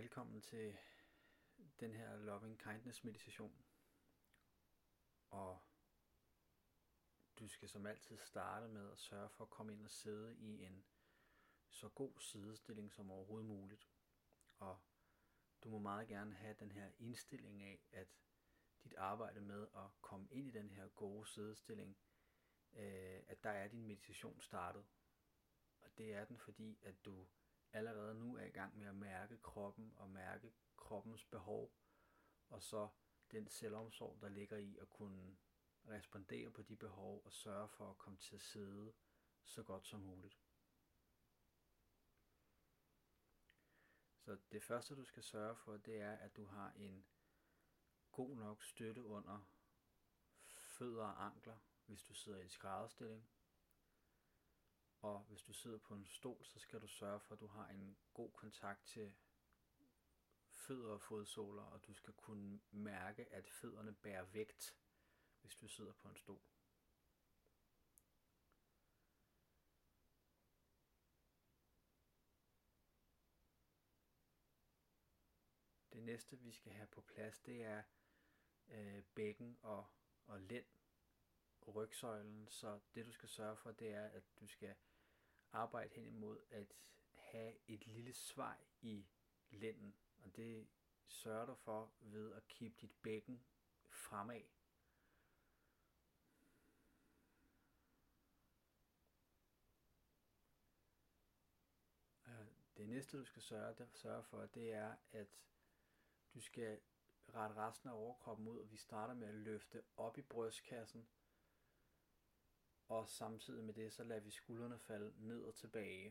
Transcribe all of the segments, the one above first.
Velkommen til den her Loving Kindness meditation. Og du skal som altid starte med at sørge for at komme ind og sidde i en så god sidestilling som overhovedet muligt. Og du må meget gerne have den her indstilling af, at dit arbejde med at komme ind i den her gode sidestilling, at der er din meditation startet. Og det er den, fordi at du allerede nu er i gang med at mærke kroppen og mærke kroppens behov, og så den selvomsorg, der ligger i at kunne respondere på de behov og sørge for at komme til at sidde så godt som muligt. Så det første, du skal sørge for, det er, at du har en god nok støtte under fødder og ankler, hvis du sidder i skrædderstilling. Og hvis du sidder på en stol, så skal du sørge for, at du har en god kontakt til fødder og fodsåler, og du skal kunne mærke, at fødderne bærer vægt, hvis du sidder på en stol. Det næste, vi skal have på plads, det er bækken og lænd, rygsøjlen. Så det, du skal sørge for, det er, at du skal arbejde hen imod at have et lille svej i lænden. Og det sørger du for ved at kippe dit bækken fremad. Det næste, du skal sørge for, det er, at du skal rette resten af overkroppen ud, og vi starter med at løfte op i brystkassen, og samtidig med det, så lader vi skuldrene falde ned og tilbage.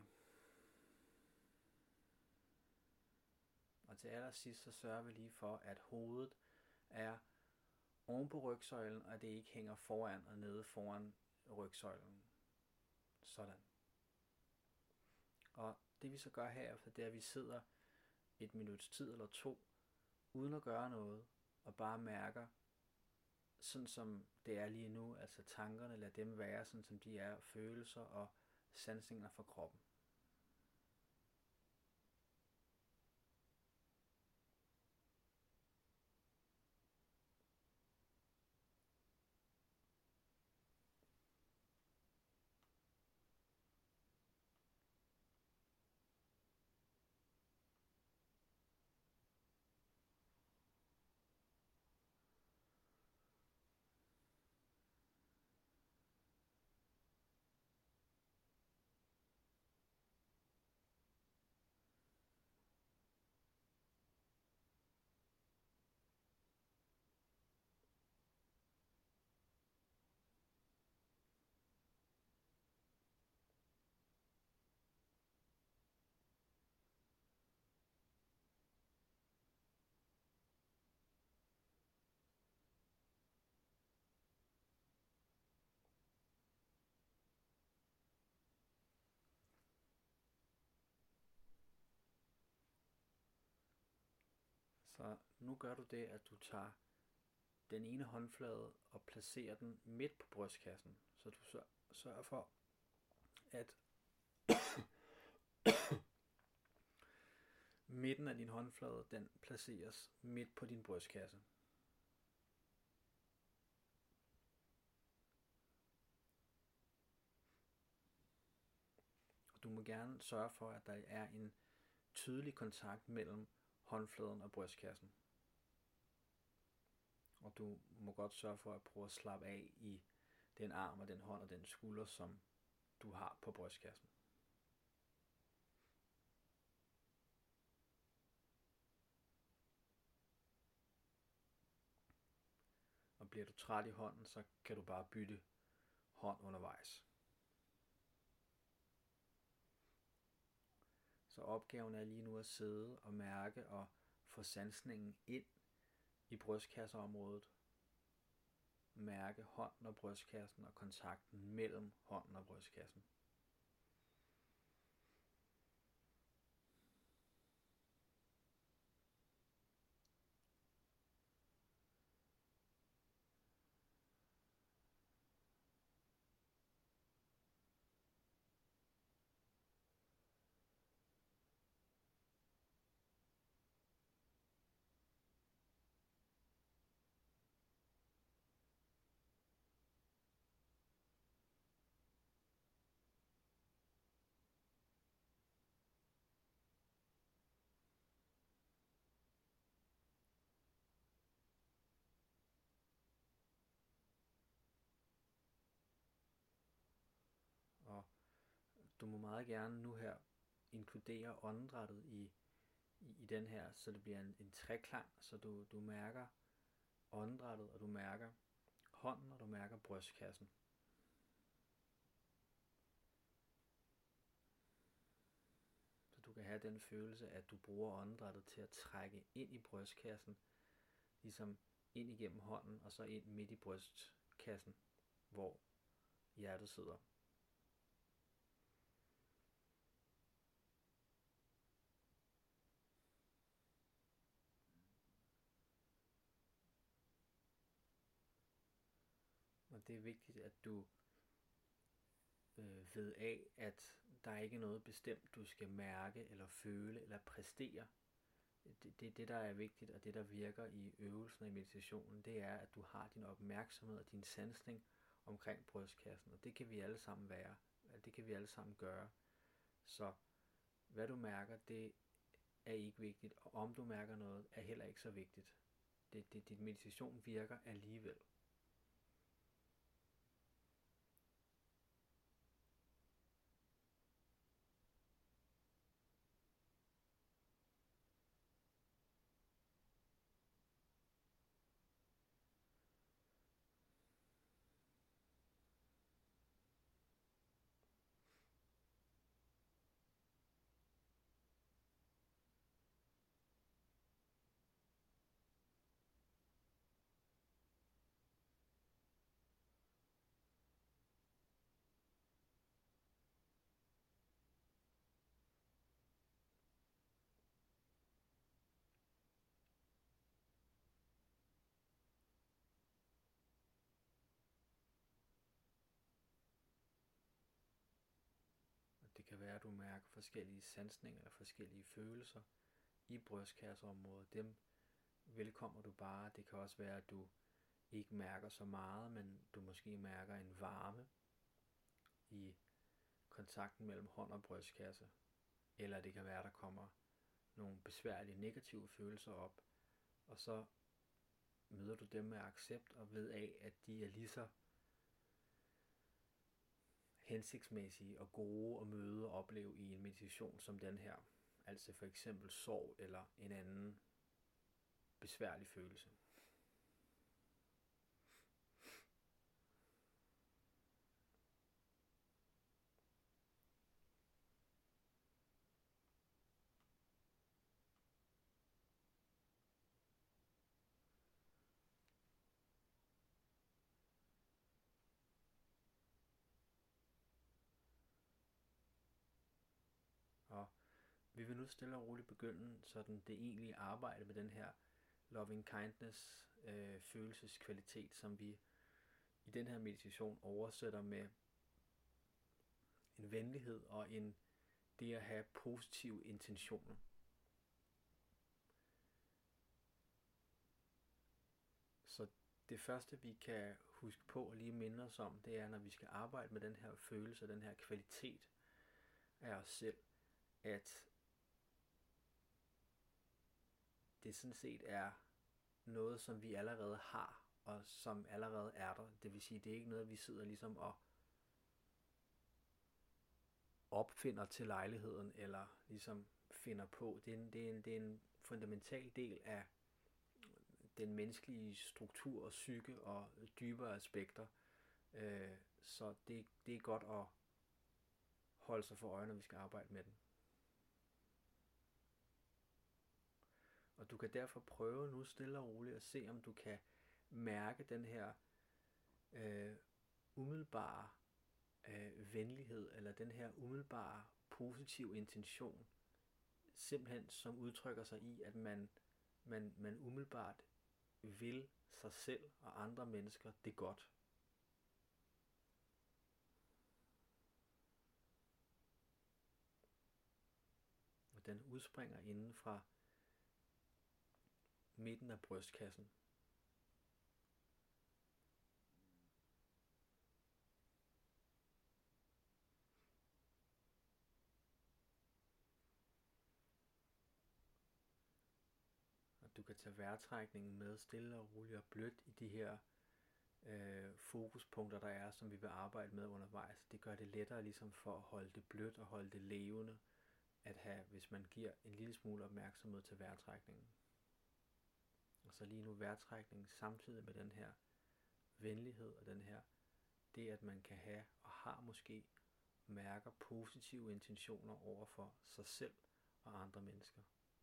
Og til allersidst, så sørger vi lige for, at hovedet er oven på rygsøjlen, og det ikke hænger foran og nede foran rygsøjlen. Sådan. Og det vi så gør herefter, det er, at vi sidder 1 minuts tid eller 2, uden at gøre noget, og bare mærker, sådan som det er lige nu, altså tankerne, lad dem være, sådan som de er, følelser og sansninger for kroppen. Så nu gør du det, at du tager den ene håndflade og placerer den midt på brystkassen. Så du sørger for, at midten af din håndflade, den placeres midt på din brystkasse. Og du må gerne sørge for, at der er en tydelig kontakt mellem håndfladen og brystkassen. Og du må godt sørge for at prøve at slappe af i den arm og den hånd og den skulder, som du har på brystkassen. Og bliver du træt i hånden, så kan du bare bytte hånd undervejs. Så opgaven er lige nu at sidde og mærke og få sansningen ind i brystkasseområdet. Mærke hånden og brystkassen og kontakten mellem hånden og brystkassen. du må meget gerne nu her inkludere åndedrættet i den her, så det bliver en treklang, så du mærker åndedrættet, og du mærker hånden, og du mærker brystkassen. Så du kan have den følelse, at du bruger åndedrættet til at trække ind i brystkassen, ligesom ind igennem hånden, og så ind midt i brystkassen, hvor hjertet sidder. Og det er vigtigt, at du ved af, at der ikke er noget bestemt, du skal mærke, eller føle, eller præstere. Det, der er vigtigt, og det, der virker i øvelsen og i meditationen, det er, at du har din opmærksomhed og din sansning omkring brystkassen. Og det kan vi alle sammen være. Det kan vi alle sammen gøre. Så hvad du mærker, det er ikke vigtigt. Og om du mærker noget, er heller ikke så vigtigt. Din meditation virker alligevel. Det kan være, at du mærker forskellige sansninger eller forskellige følelser i brystkasseområdet. Dem velkommer du bare. Det kan også være, at du ikke mærker så meget, men du måske mærker en varme i kontakten mellem hånd og brystkasse. Eller det kan være, at der kommer nogle besværlige negative følelser op, og så møder du dem med accept og ved af, at de er lige så hensigtsmæssige og gode at møde og opleve i en meditation som den her. Altså for eksempel sorg eller en anden besværlig følelse. Og vi vil nu stille og roligt begynde sådan det egentlige arbejde med den her loving kindness følelseskvalitet, som vi i den her meditation oversætter med en venlighed og det at have positive intentioner. Så det første vi kan huske på og lige minde os om, det er, når vi skal arbejde med den her følelse, den her kvalitet af os selv, at det sådan set er noget, som vi allerede har, og som allerede er der. Det vil sige, det er ikke noget, vi sidder ligesom og opfinder til lejligheden, eller ligesom finder på. Det er en fundamental del af den menneskelige struktur og psyke og dybere aspekter. Så det er godt at holde sig for øje, når vi skal arbejde med den. Og du kan derfor prøve nu stille og roligt at se, om du kan mærke den her umiddelbare venlighed, eller den her umiddelbare positive intention, simpelthen som udtrykker sig i, at man umiddelbart vil sig selv og andre mennesker det godt. Og den udspringer inden fra midten af brystkassen. Og du kan tage vejrtrækningen med stille og roligt og blødt i de her fokuspunkter, der er, som vi vil arbejde med undervejs. Det gør det lettere ligesom for at holde det blødt og holde det levende, at have, hvis man giver en lille smule opmærksomhed til vejrtrækningen. Og så lige nu vejrtrækningen samtidig med den her venlighed og den her, det at man kan have og har måske mærker positive intentioner over for sig selv og andre mennesker.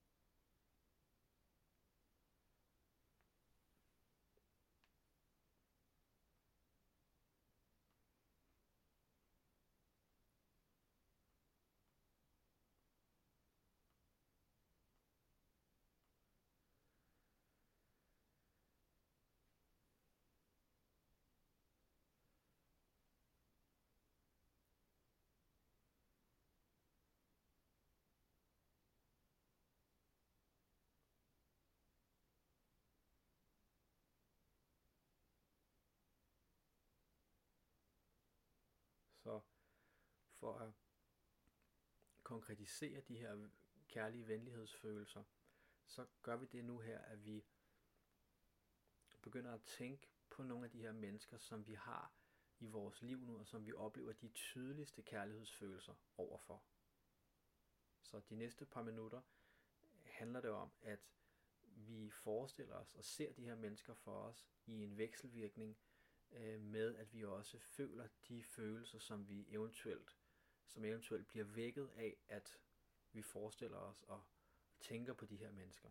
Så for at konkretisere de her kærlige venlighedsfølelser, så gør vi det nu her, at vi begynder at tænke på nogle af de her mennesker, som vi har i vores liv nu, og som vi oplever de tydeligste kærlighedsfølelser overfor. Så de næste par minutter handler det om, at vi forestiller os og ser de her mennesker for os i en vekselvirkning med, at vi også føler de følelser, som eventuelt bliver vækket af, at vi forestiller os og tænker på de her mennesker.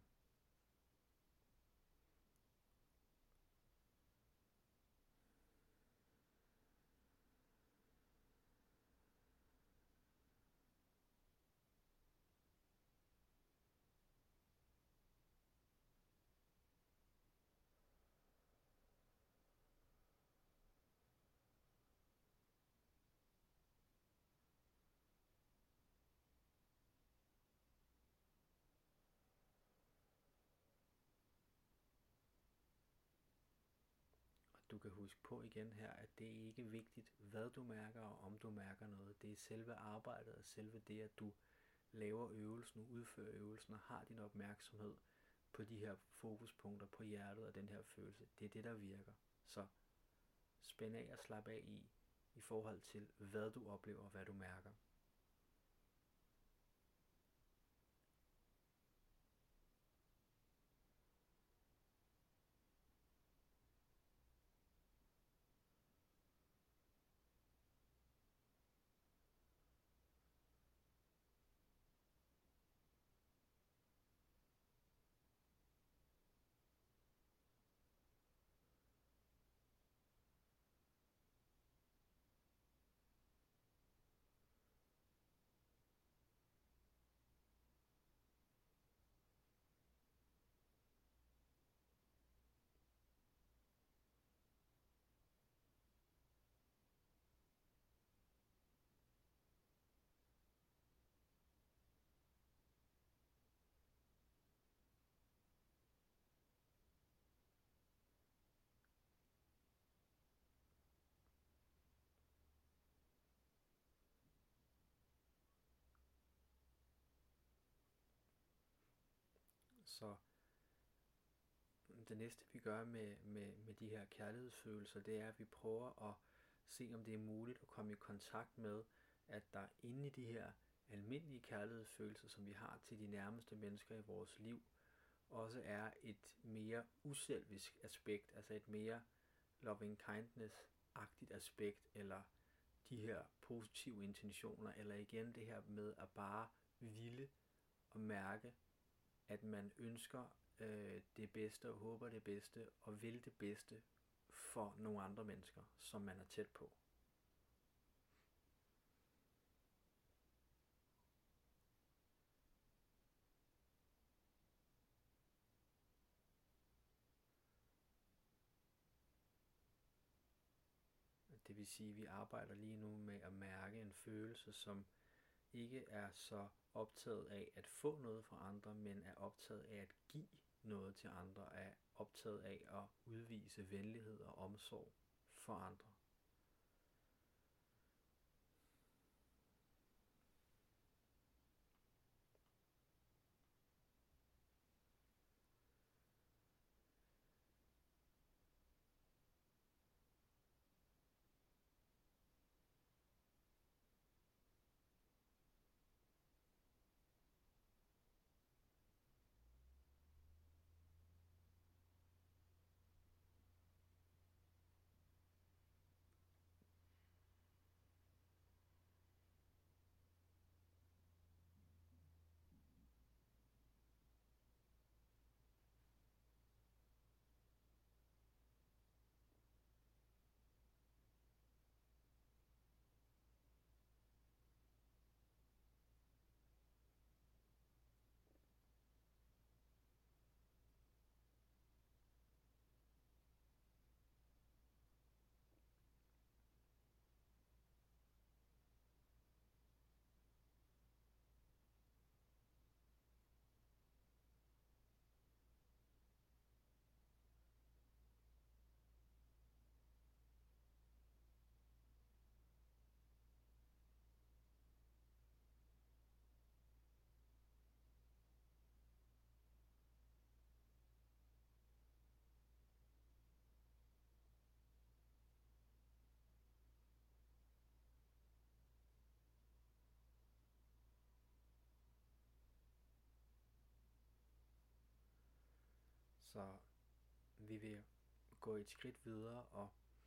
Du kan huske på igen her, at det ikke er vigtigt, hvad du mærker og om du mærker noget. Det er selve arbejdet og selve det, at du laver øvelsen, udfører øvelsen og har din opmærksomhed på de her fokuspunkter på hjertet og den her følelse. Det er det, der virker. Så spænd af og slap af i forhold til, hvad du oplever og hvad du mærker. Så det næste vi gør med de her kærlighedsfølelser, det er, at vi prøver at se, om det er muligt at komme i kontakt med, at der inde i de her almindelige kærlighedsfølelser, som vi har til de nærmeste mennesker i vores liv, også er et mere uselvisk aspekt, altså et mere loving kindness-agtigt aspekt, eller de her positive intentioner, eller igen det her med at bare ville og mærke, at man ønsker det bedste og håber det bedste og vil det bedste for nogle andre mennesker, som man er tæt på. Det vil sige, at vi arbejder lige nu med at mærke en følelse, som ikke er så optaget af at få noget fra andre, men er optaget af at give noget til andre, er optaget af at udvise venlighed og omsorg for andre. Så vi vil gå et skridt videre, og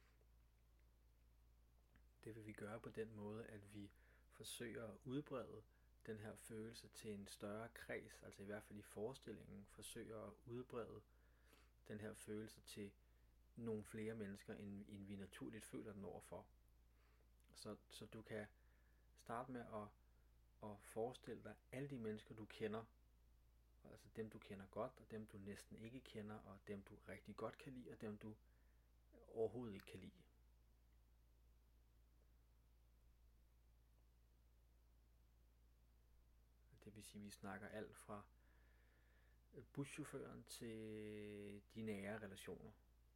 det vil vi gøre på den måde, at vi forsøger at udbrede den her følelse til en større kreds, altså i hvert fald i forestillingen, forsøger at udbrede den her følelse til nogle flere mennesker, end vi naturligt føler den overfor. Så du kan starte med at forestille dig alle de mennesker, du kender, altså dem, du kender godt, og dem, du næsten ikke kender, og dem, du rigtig godt kan lide, og dem, du overhovedet ikke kan lide. Det vil sige, at vi snakker alt fra buschaufføren til de nære relationer,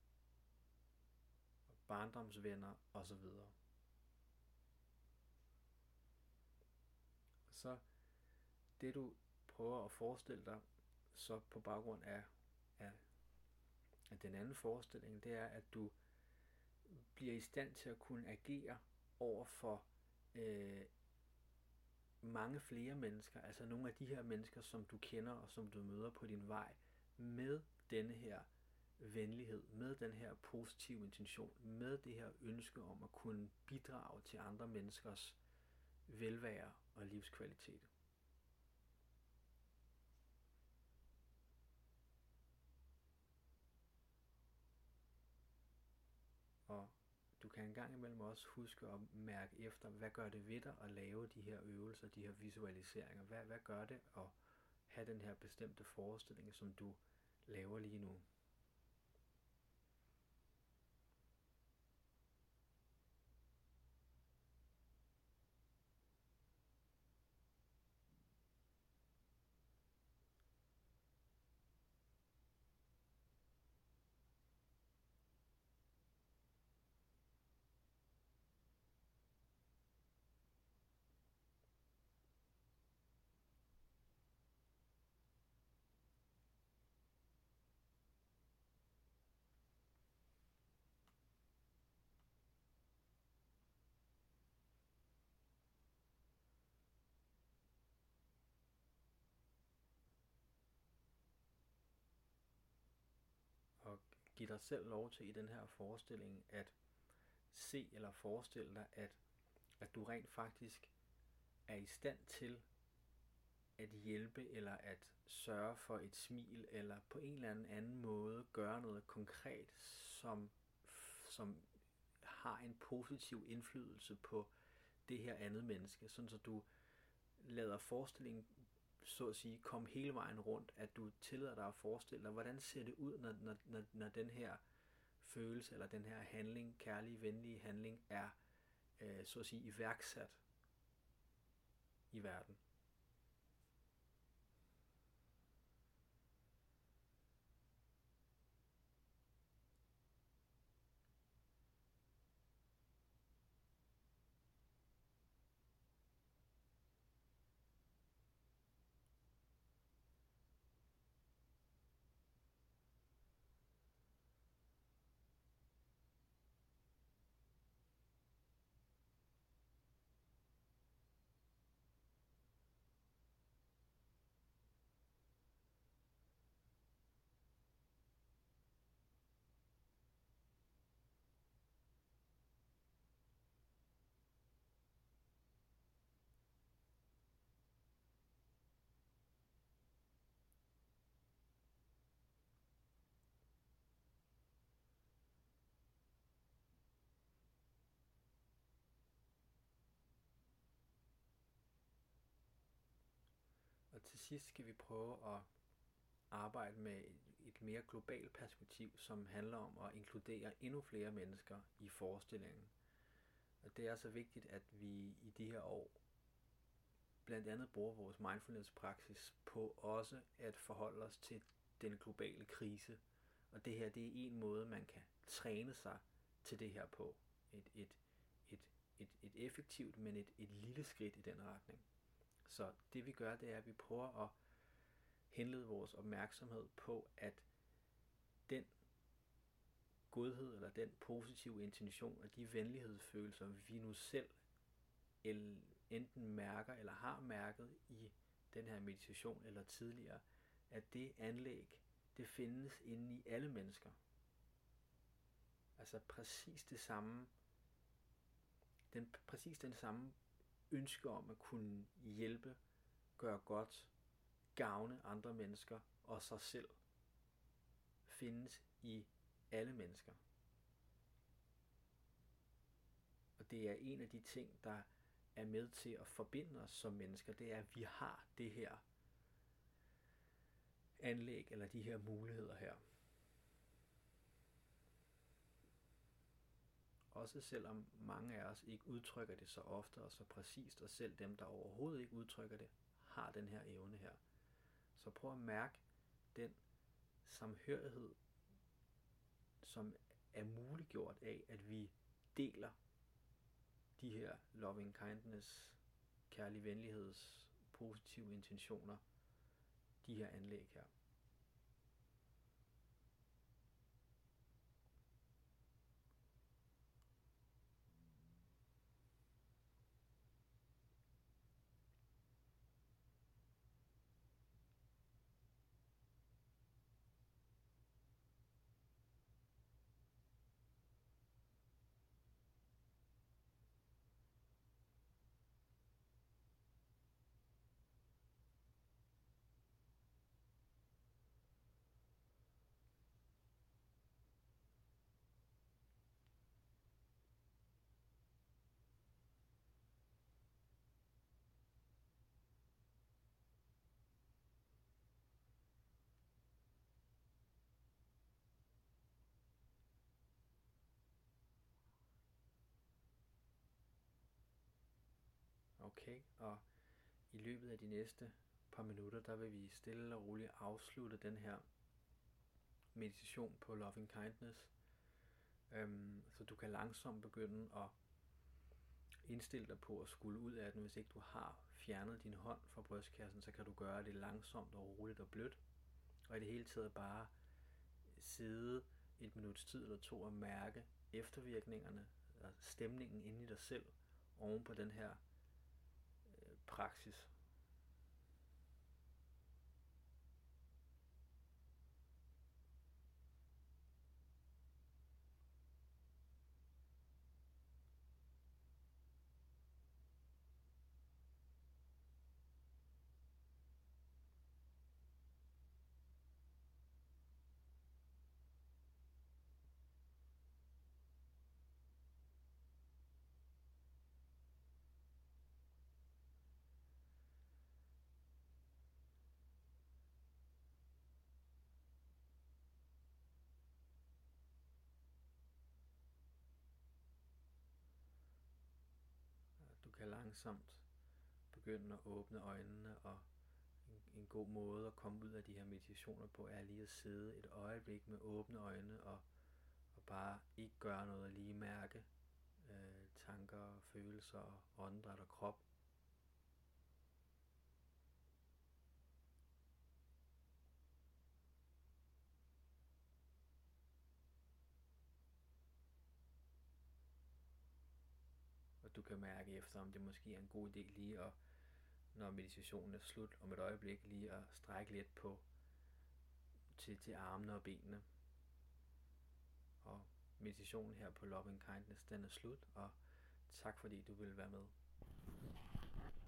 barndomsvenner osv. Så det du prøver at forestille dig, så på baggrund af den anden forestilling, det er, at du bliver i stand til at kunne agere over for mange flere mennesker, altså nogle af de her mennesker, som du kender og som du møder på din vej, med denne her venlighed, med den her positive intention, med det her ønske om at kunne bidrage til andre menneskers velvære og livskvalitet. Og du kan en gang imellem også huske at mærke efter, hvad gør det ved dig at lave de her øvelser, de her visualiseringer? Hvad gør det at have den her bestemte forestilling, som du laver lige nu? Og giv dig selv lov til i den her forestilling at se eller forestille dig, at du rent faktisk er i stand til at hjælpe eller at sørge for et smil, eller på en eller anden måde gøre noget konkret, som har en positiv indflydelse på det her andet menneske, sådan så du lader forestillingen så at sige komme hele vejen rundt, at du tillader dig at forestille dig, hvordan ser det ud, når den her følelse eller den her handling, kærlige, venlige handling, er så at sige iværksat i verden. Og til sidst skal vi prøve at arbejde med et mere globalt perspektiv, som handler om at inkludere endnu flere mennesker i forestillingen. Og det er så vigtigt, at vi i de her år blandt andet bruger vores mindfulness-praksis på også at forholde os til den globale krise. Og det her, det er en måde, man kan træne sig til det her på. Et effektivt, men et lille skridt i den retning. Så det vi gør, det er, at vi prøver at henlede vores opmærksomhed på, at den godhed eller den positive intention og de venlighedsfølelser, vi nu selv enten mærker eller har mærket i den her meditation eller tidligere, at det anlæg det findes inde i alle mennesker. Altså præcis det samme, præcis den samme ønske om at kunne hjælpe, gøre godt, gavne andre mennesker og sig selv, findes i alle mennesker. Og det er en af de ting, der er med til at forbinde os som mennesker, det er, at vi har det her anlæg, eller de her muligheder her. Også selvom mange af os ikke udtrykker det så ofte og så præcist, og selv dem, der overhovedet ikke udtrykker det, har den her evne her. Så prøv at mærke den samhørighed, som er muliggjort af, at vi deler de her loving kindness, kærlig venligheds, positive intentioner, de her anlæg her. Okay, og i løbet af de næste par minutter, der vil vi stille og roligt afslutte den her meditation på loving kindness. Så du kan langsomt begynde at indstille dig på at skulle ud af den. Hvis ikke du har fjernet din hånd fra brystkassen, så kan du gøre det langsomt og roligt og blødt. Og i det hele taget bare sidde et minuts tid eller to og mærke eftervirkningerne, og stemningen inde i dig selv, oven på den her praksis. Du kan langsomt begynde at åbne øjnene, og en god måde at komme ud af de her meditationer på, er lige at sidde et øjeblik med åbne øjne, og bare ikke gøre noget, lige mærke tanker, følelser, åndedræt og krop. Og du kan mærke efter, om det måske er en god idé lige at, når meditationen er slut, om et øjeblik lige at strække lidt på til armene og benene. Og meditationen her på Loving Kindness, den er slut, og tak fordi du ville være med.